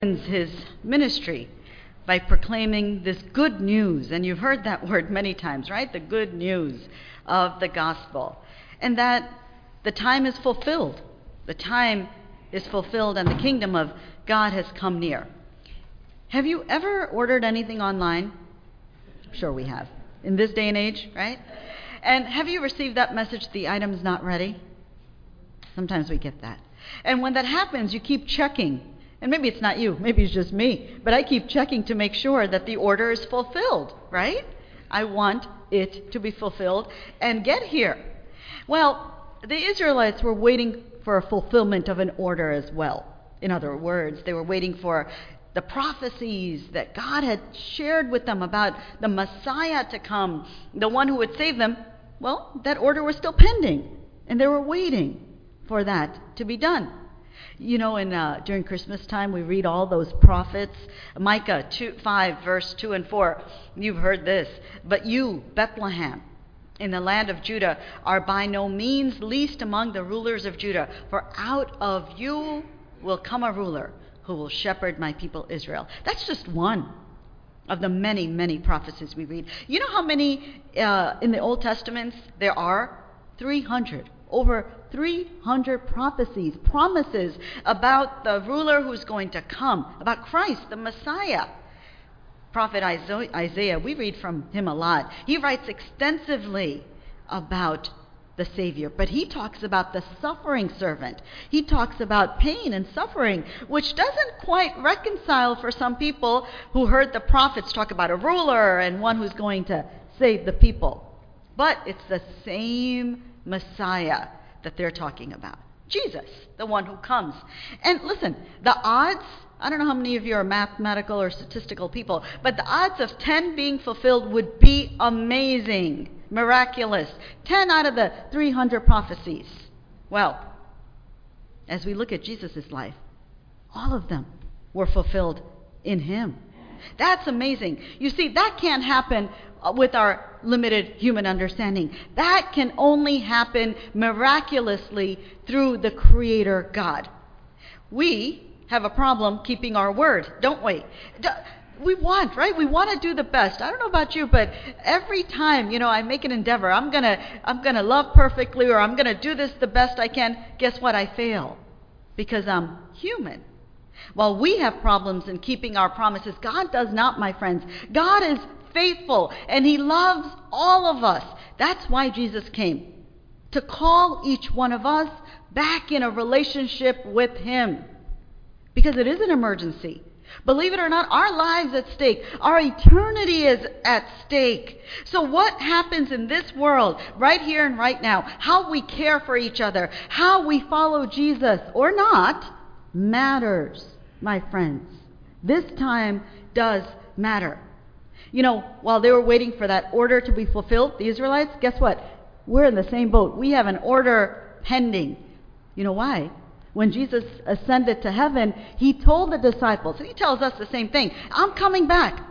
His ministry by proclaiming this good news, and you've heard that word many times, right? The good news of the gospel, and that the time is fulfilled. The time is fulfilled, and the kingdom of God has come near. Have you ever ordered anything online? I'm sure we have. In this day and age, right? And have you received that message, the item's not ready? Sometimes we get that. And when that happens, you keep checking. And maybe it's not you, maybe it's just me, but I keep checking to make sure that the order is fulfilled, right? I want it to be fulfilled and get here. Well, the Israelites were waiting for a fulfillment of an order as well. In other words, they were waiting for the prophecies that God had shared with them about the Messiah to come, the one who would save them. Well, that order was still pending, and they were waiting for that to be done. You know, during Christmas time, we read all those prophets. Micah 5, verse 2 and 4. You've heard this. But you, Bethlehem, in the land of Judah, are by no means least among the rulers of Judah. For out of you will come a ruler who will shepherd my people Israel. That's just one of the many, many prophecies we read. You know how many in the Old Testament there are? 300. Over 300 prophecies, promises about the ruler who's going to come, about Christ, the Messiah. Prophet Isaiah, we read from him a lot. He writes extensively about the Savior, but he talks about the suffering servant. He talks about pain and suffering, which doesn't quite reconcile for some people who heard the prophets talk about a ruler and one who's going to save the people. But it's the same Messiah that they're talking about. Jesus, the one who comes. And listen, the odds, I don't know how many of you are mathematical or statistical people, but the odds of 10 being fulfilled would be amazing, miraculous. 10 out of the 300 prophecies. Well, as we look at Jesus' life, all of them were fulfilled in him. That's amazing. You see, that can't happen with our limited human understanding. That can only happen miraculously through the Creator God. We have a problem keeping our word, don't we? We want, right? We want to do the best. I don't know about you, but every time, I make an endeavor, I'm gonna love perfectly, or I'm gonna do this the best I can. Guess what? I fail because I'm human. While we have problems in keeping our promises, God does not, my friends. God is faithful, and he loves all of us. That's why Jesus came, to call each one of us back in a relationship with him, because it is an emergency. Believe it or not, our lives at stake, our eternity is at stake. So what happens in this world, right here and right now, how we care for each other, how we follow Jesus or not, matters, my friends. This time does matter. While they were waiting for that order to be fulfilled, the Israelites, guess what? We're in the same boat. We have an order pending. You know why? When Jesus ascended to heaven, he told the disciples, and he tells us the same thing, I'm coming back.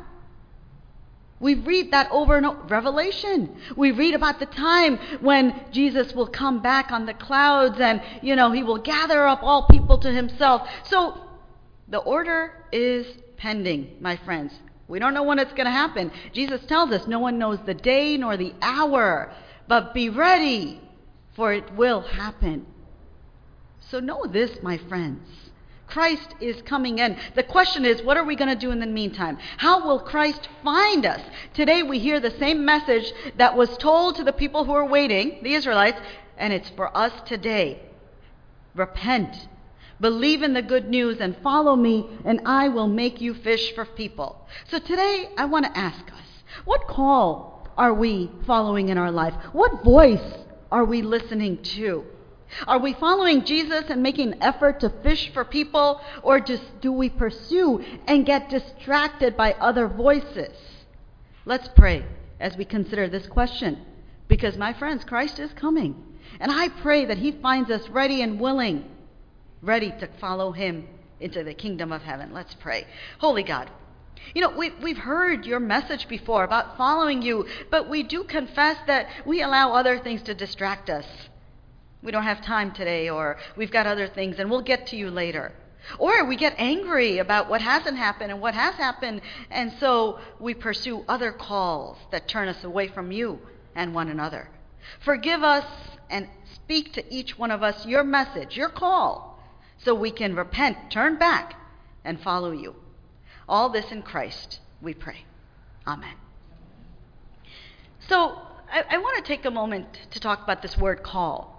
We read that over and over. Revelation. We read about the time when Jesus will come back on the clouds and, he will gather up all people to himself. So the order is pending, my friends. We don't know when it's going to happen. Jesus tells us no one knows the day nor the hour, but be ready, for it will happen. So know this, my friends. Christ is coming in. The question is, what are we going to do in the meantime? How will Christ find us? Today we hear the same message that was told to the people who are waiting, the Israelites, and it's for us today. Repent. Believe in the good news and follow me, and I will make you fish for people. So today, I want to ask us, what call are we following in our life? What voice are we listening to? Are we following Jesus and making an effort to fish for people, or just do we pursue and get distracted by other voices? Let's pray as we consider this question, because my friends, Christ is coming, and I pray that he finds us ready and willing, ready to follow him into the kingdom of heaven. Let's pray. Holy God, we've heard your message before about following you, but we do confess that we allow other things to distract us. We don't have time today, or we've got other things, and we'll get to you later. Or we get angry about what hasn't happened and what has happened, and so we pursue other calls that turn us away from you and one another. Forgive us and speak to each one of us your message, your call, so we can repent, turn back, and follow you. All this in Christ, we pray. Amen. So I want to take a moment to talk about this word call.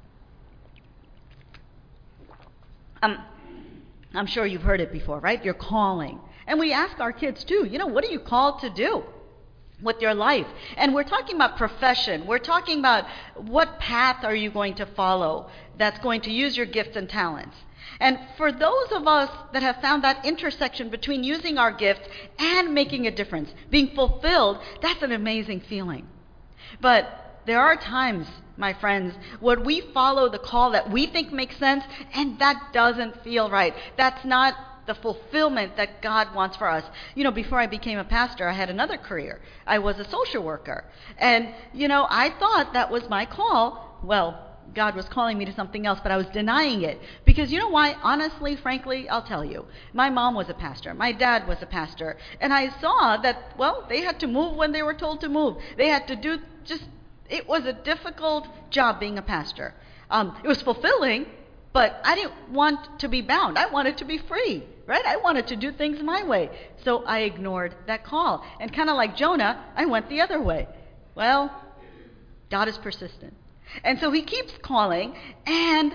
I'm sure you've heard it before, right? You're calling. And we ask our kids too, what are you called to do with your life? And we're talking about profession. We're talking about what path are you going to follow that's going to use your gifts and talents. And for those of us that have found that intersection between using our gifts and making a difference, being fulfilled, that's an amazing feeling. But there are times, my friends, when we follow the call that we think makes sense, and that doesn't feel right. That's not the fulfillment that God wants for us. Before I became a pastor, I had another career. I was a social worker. And, I thought that was my call. Well, God was calling me to something else, but I was denying it. Because you know why? Honestly, frankly, I'll tell you. My mom was a pastor. My dad was a pastor. And I saw that, they had to move when they were told to move. They had to do it was a difficult job being a pastor. It was fulfilling, but I didn't want to be bound. I wanted to be free, right? I wanted to do things my way. So I ignored that call. And kind of like Jonah, I went the other way. Well, God is persistent. And so he keeps calling, and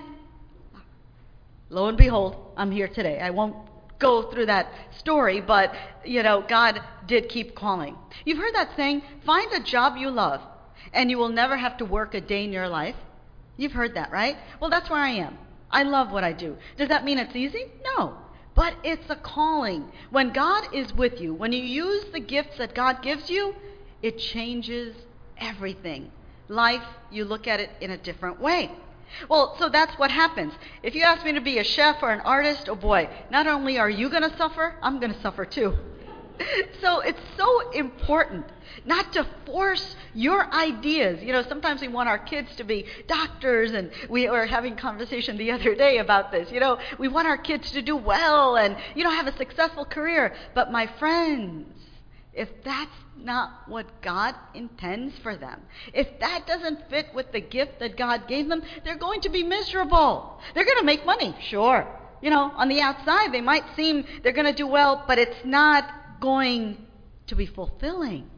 lo and behold, I'm here today. I won't go through that story, but, God did keep calling. You've heard that saying, find a job you love, and you will never have to work a day in your life. You've heard that, right? Well, that's where I am. I love what I do. Does that mean it's easy? No. But it's a calling. When God is with you, when you use the gifts that God gives you, it changes everything. Life, you look at it in a different way. Well, so that's what happens. If you ask me to be a chef or an artist, oh boy, not only are you going to suffer, I'm going to suffer too. So it's so important not to force your ideas. Sometimes we want our kids to be doctors, and we were having conversation the other day about this. We want our kids to do well and, have a successful career. But my friends, if that's not what God intends for them, if that doesn't fit with the gift that God gave them, they're going to be miserable. They're going to make money, sure. On the outside, they might seem they're going to do well, but it's not going to be fulfilling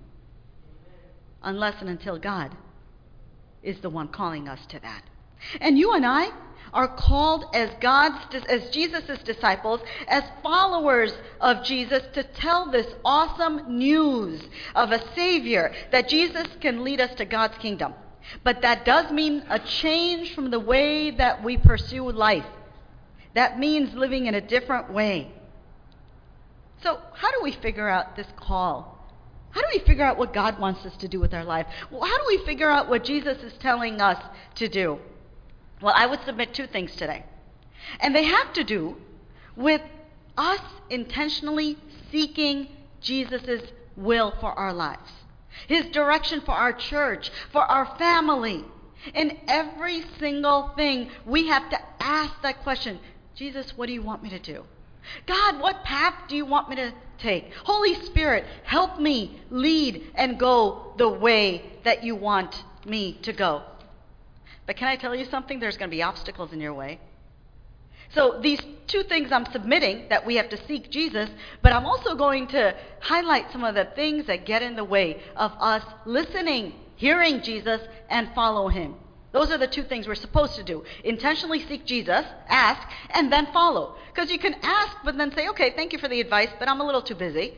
unless and until God is the one calling us to that. And you and I are called as Jesus' disciples, as followers of Jesus, to tell this awesome news of a Savior, that Jesus can lead us to God's kingdom. But that does mean a change from the way that we pursue life. That means living in a different way. So how do we figure out this call? How do we figure out what God wants us to do with our life? Well, how do we figure out what Jesus is telling us to do? Well, I would submit two things today. And they have to do with us intentionally seeking Jesus' will for our lives, his direction for our church, for our family. In every single thing, we have to ask that question, Jesus, what do you want me to do? God, what path do you want me to take? Holy Spirit, help me lead and go the way that you want me to go. But can I tell you something? There's going to be obstacles in your way. So these two things I'm submitting, that we have to seek Jesus, but I'm also going to highlight some of the things that get in the way of us listening, hearing Jesus, and follow him. Those are the two things we're supposed to do. Intentionally seek Jesus, ask, and then follow. Because you can ask, but then say, okay, thank you for the advice, but I'm a little too busy.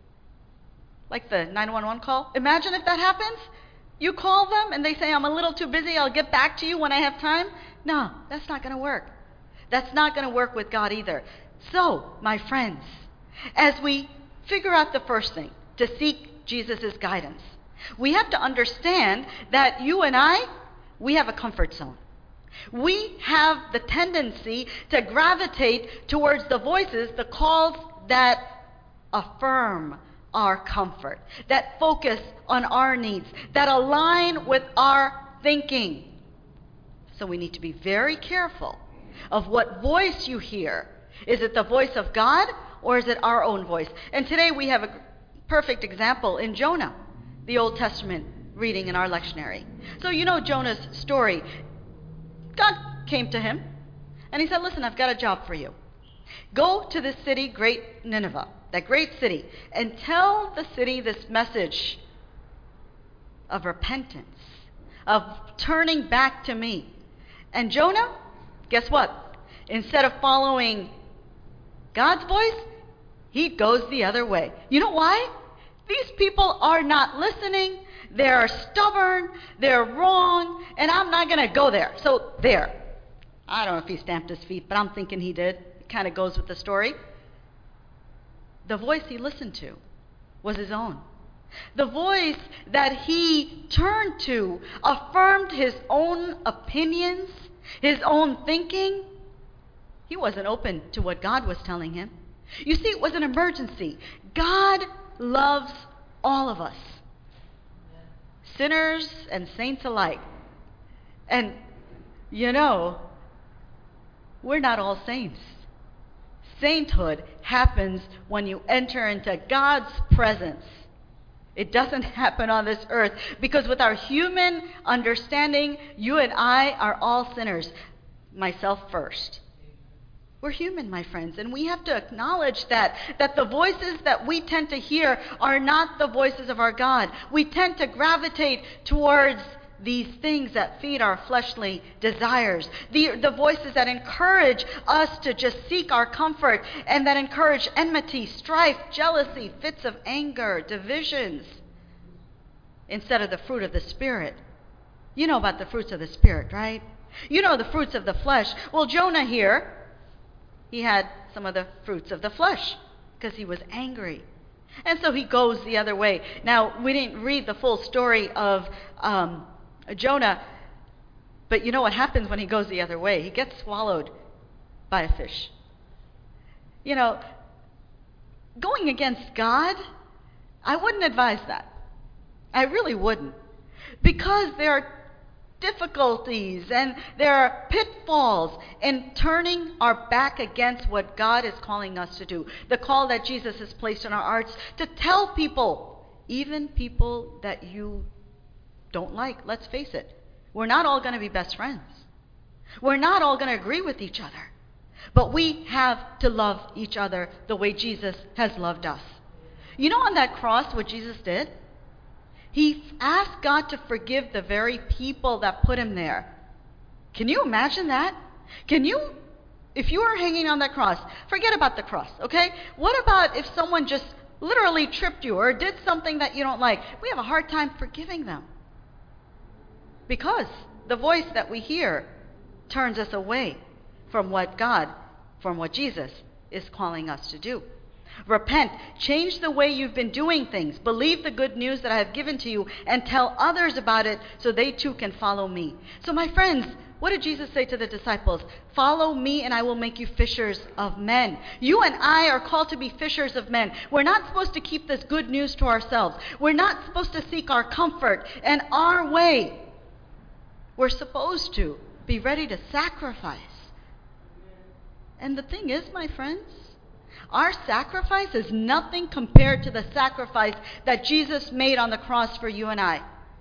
Like the 911 call. Imagine if that happens. You call them, and they say, I'm a little too busy, I'll get back to you when I have time. No, that's not going to work. That's not going to work with God either. So, my friends, as we figure out the first thing, to seek Jesus' guidance, we have to understand that you and I, we have a comfort zone. We have the tendency to gravitate towards the voices, the calls that affirm our comfort, that focus on our needs, that align with our thinking. So we need to be very careful of what voice you hear Is it the voice of God, or is it our own voice? And today we have a perfect example in Jonah, the Old Testament reading in our lectionary. So you know Jonah's story. God came to him, and he said, listen, I've got a job for you. Go to this city, great Nineveh, that great city, and tell the city this message of repentance, of turning back to me. And Jonah, guess what? Instead of following God's voice, he goes the other way. You know why? These people are not listening. They're stubborn. They're wrong. And I'm not going to go there. So there. I don't know if he stamped his feet, but I'm thinking he did. It kind of goes with the story. The voice he listened to was his own. The voice that he turned to affirmed his own opinions, his own thinking. He wasn't open to what God was telling him. You see, it was an emergency. God loves all of us, sinners and saints alike. And, you know, we're not all saints. Sainthood happens when you enter into God's presence. It doesn't happen on this earth, because with our human understanding, you and I are all sinners, myself first. We're human, my friends, and we have to acknowledge that the voices that we tend to hear are not the voices of our God. We tend to gravitate towards these things that feed our fleshly desires, the voices that encourage us to just seek our comfort, and that encourage enmity, strife, jealousy, fits of anger, divisions, instead of the fruit of the Spirit. You know about the fruits of the Spirit, right? You know the fruits of the flesh. Well, Jonah here, he had some of the fruits of the flesh because he was angry. And so he goes the other way. Now, we didn't read the full story of Jonah, but you know what happens when he goes the other way? He gets swallowed by a fish. You know, going against God, I wouldn't advise that. I really wouldn't. Because there are difficulties and there are pitfalls in turning our back against what God is calling us to do. The call that Jesus has placed in our hearts to tell people, even people that you don't like, let's face it, we're not all going to be best friends. We're not all going to agree with each other. But we have to love each other the way Jesus has loved us. You know, on that cross, what Jesus did? He asked God to forgive the very people that put him there. Can you imagine that? If you were hanging on that cross, forget about the cross, okay? What about if someone just literally tripped you or did something that you don't like? We have a hard time forgiving them. Because the voice that we hear turns us away from what Jesus is calling us to do. Repent. Change the way you've been doing things. Believe the good news that I have given to you and tell others about it so they too can follow me. So my friends, what did Jesus say to the disciples? Follow me and I will make you fishers of men. You and I are called to be fishers of men. We're not supposed to keep this good news to ourselves. We're not supposed to seek our comfort and our way. We're supposed to be ready to sacrifice. And the thing is, my friends, our sacrifice is nothing compared to the sacrifice that Jesus made on the cross for you and I.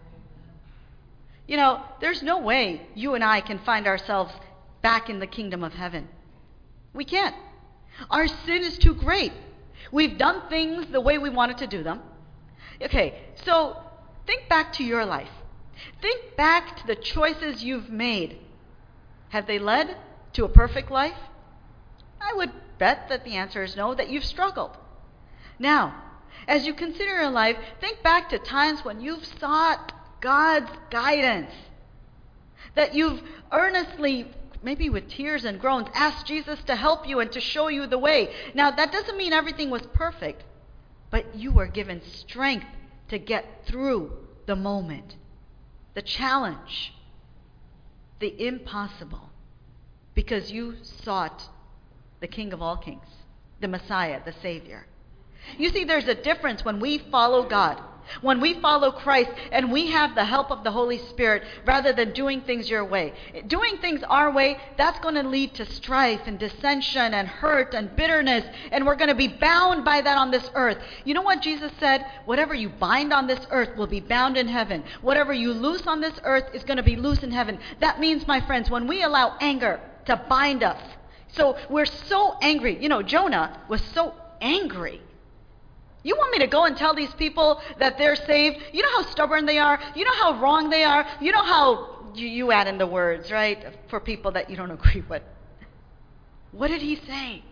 You know, there's no way you and I can find ourselves back in the kingdom of heaven. We can't. Our sin is too great. We've done things the way we wanted to do them. Okay, so think back to your life. Think back to the choices you've made. Have they led to a perfect life? I would bet that the answer is no, that you've struggled. Now, as you consider your life, think back to times when you've sought God's guidance, that you've earnestly, maybe with tears and groans, asked Jesus to help you and to show you the way. Now, that doesn't mean everything was perfect, but you were given strength to get through the moment, the challenge, the impossible, because you sought the King of all kings, the Messiah, the Savior. You see, there's a difference when we follow God When we follow Christ and we have the help of the Holy Spirit rather than doing things your way. Doing things our way, that's going to lead to strife and dissension and hurt and bitterness, and we're going to be bound by that on this earth. You know what Jesus said? Whatever you bind on this earth will be bound in heaven. Whatever you loose on this earth is going to be loose in heaven. That means, my friends, when we allow anger to bind us, so we're so angry. You know, Jonah was so angry. You want me to go and tell these people that they're saved? You know how stubborn they are? You know how wrong they are? You know how you add in the words, right, for people that you don't agree with. What did he say?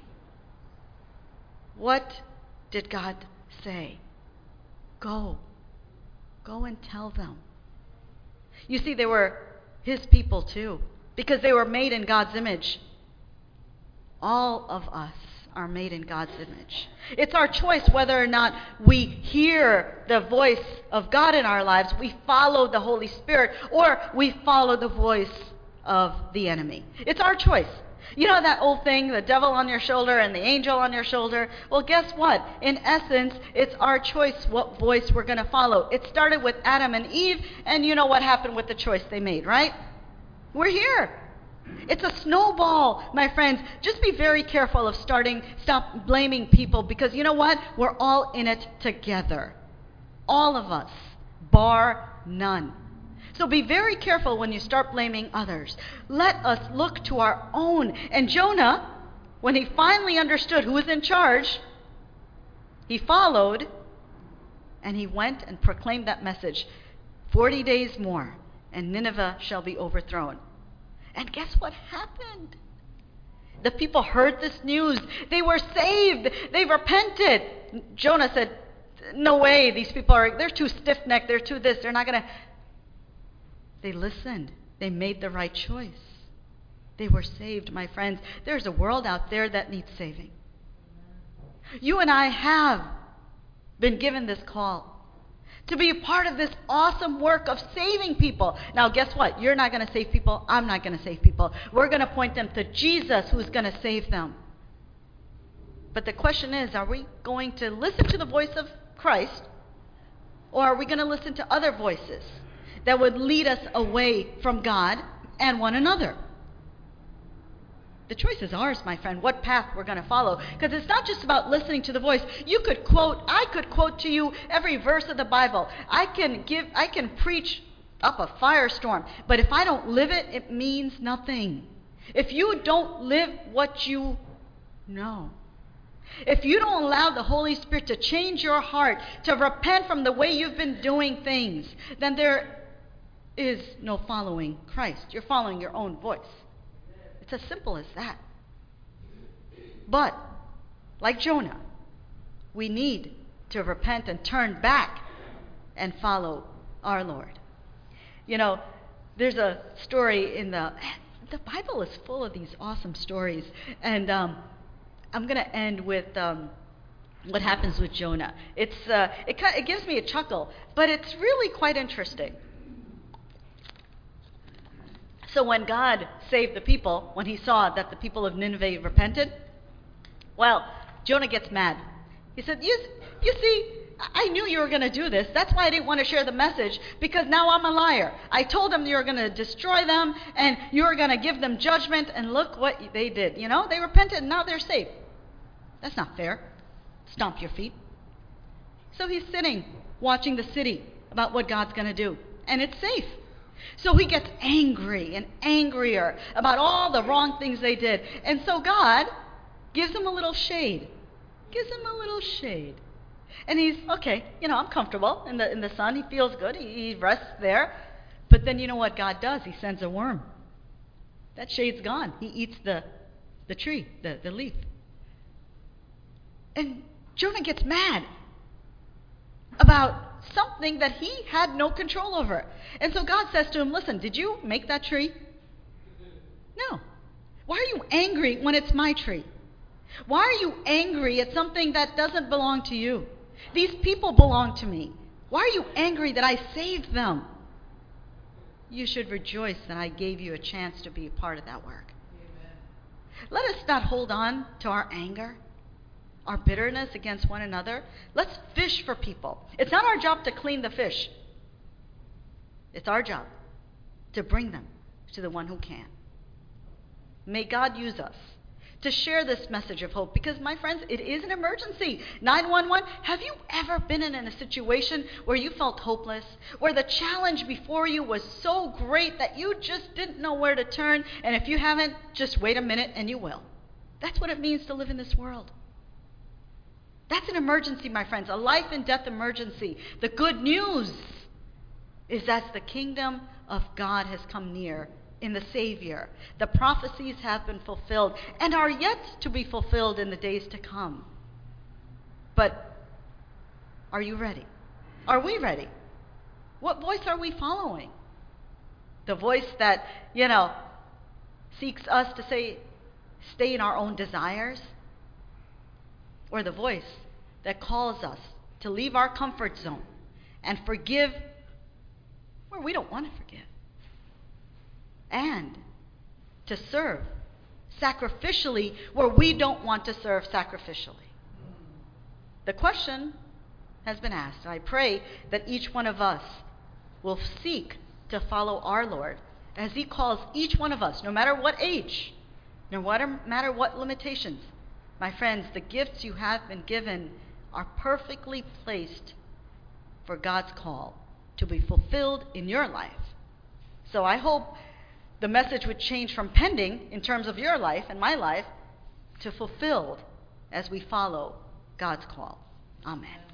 What did God say? Go. Go and tell them. You see, they were his people too, because they were made in God's image. All of us are made in God's image. It's our choice whether or not we hear the voice of God in our lives, we follow the Holy Spirit, or we follow the voice of the enemy. It's our choice. You know that old thing, the devil on your shoulder and the angel on your shoulder? Well, guess what? In essence, it's our choice what voice we're going to follow. It started with Adam and Eve, and you know what happened with the choice they made, right? We're here. It's a snowball, my friends. Just be very careful of stop blaming people, because you know what? We're all in it together. All of us, bar none. So be very careful when you start blaming others. Let us look to our own. And Jonah, when he finally understood who was in charge, he followed, and he went and proclaimed that message. 40 days more, and Nineveh shall be overthrown. And guess what happened? The people heard this news. They were saved. They repented. Jonah said, no way, these people they're too stiff-necked. They're too this. They're not going to. They listened. They made the right choice. They were saved, my friends. There's a world out there that needs saving. You and I have been given this call to be a part of this awesome work of saving people. Now, guess what? You're not going to save people. I'm not going to save people. We're going to point them to Jesus, who's going to save them. But the question is, are we going to listen to the voice of Christ, or are we going to listen to other voices that would lead us away from God and one another? The choice is ours, my friend, what path we're going to follow. Because it's not just about listening to the voice. I could quote to you every verse of the Bible. I can preach up a firestorm. But if I don't live it, it means nothing. If you don't live what you know, if you don't allow the Holy Spirit to change your heart, to repent from the way you've been doing things, then there is no following Christ. You're following your own voice. It's as simple as that. But, like Jonah, we need to repent and turn back and follow our Lord. You know, there's a story in the Bible is full of these awesome stories. And I'm going to end with what happens with Jonah. It gives me a chuckle, but it's really quite interesting. So when God saved the people, when he saw that the people of Nineveh repented, well, Jonah gets mad. He said, you see, I knew you were going to do this. That's why I didn't want to share the message, because now I'm a liar. I told them you were going to destroy them, and you were going to give them judgment, and look what they did. You know, they repented, and now they're saved. That's not fair. Stomp your feet. So he's sitting, watching the city about what God's going to do, and it's safe. So he gets angry and angrier about all the wrong things they did. And so God gives him a little shade. And he's, okay, I'm comfortable in the sun. He feels good. He rests there. But then you know what God does? He sends a worm. That shade's gone. He eats the tree, the leaf. And Jonah gets mad about something that he had no control over. And so God says to him, listen, did you make that tree? No. Why are you angry when it's my tree? Why are you angry at something that doesn't belong to you? These people belong to me. Why are you angry that I saved them? You should rejoice that I gave you a chance to be a part of that work. Amen. Let us not hold on to our anger. our bitterness against one another. Let's fish for people. It's not our job to clean the fish. It's our job to bring them to the one who can. May God use us to share this message of hope, because, my friends, it is an emergency. 911, have you ever been in a situation where you felt hopeless, where the challenge before you was so great that you just didn't know where to turn? And if you haven't, just wait a minute and you will. That's what it means to live in this world. That's an emergency, my friends, a life and death emergency. The good news is that the kingdom of God has come near in the Savior. The prophecies have been fulfilled and are yet to be fulfilled in the days to come. But are you ready? Are we ready? What voice are we following? The voice that, seeks us to stay in our own desires? Or the voice that calls us to leave our comfort zone and forgive where we don't want to forgive? And to serve sacrificially where we don't want to serve sacrificially. The question has been asked. I pray that each one of us will seek to follow our Lord as He calls each one of us, no matter what age, no matter what limitations. My friends, the gifts you have been given are perfectly placed for God's call to be fulfilled in your life. So I hope the message would change from pending in terms of your life and my life to fulfilled as we follow God's call. Amen.